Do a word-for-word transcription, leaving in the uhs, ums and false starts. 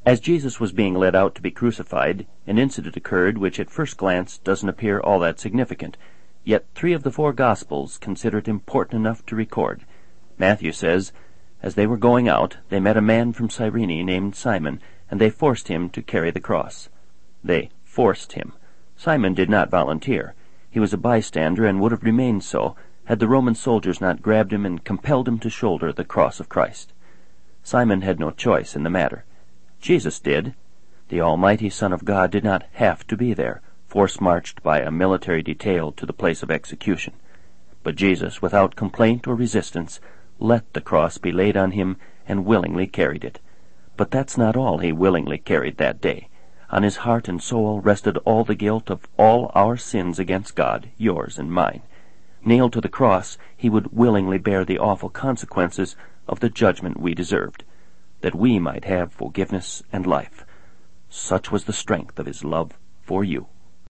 As Jesus was being led out to be crucified, an incident occurred which at first glance doesn't appear all that significant, yet three of the four Gospels consider it important enough to record. Matthew says, "As they were going out, they met a man from Cyrene named Simon, and they forced him to carry the cross." They forced him. Simon did not volunteer. He was a bystander and would have remained so had the Roman soldiers not grabbed him and compelled him to shoulder the cross of Christ. Simon had no choice in the matter. Jesus did. The almighty Son of God did not have to be there, force-marched by a military detail to the place of execution. But Jesus, without complaint or resistance, let the cross be laid on him and willingly carried it. But that's not all he willingly carried that day. On his heart and soul rested all the guilt of all our sins against God, yours and mine. Nailed to the cross, he would willingly bear the awful consequences of the judgment we deserved, that we might have forgiveness and life. Such was the strength of his love for you.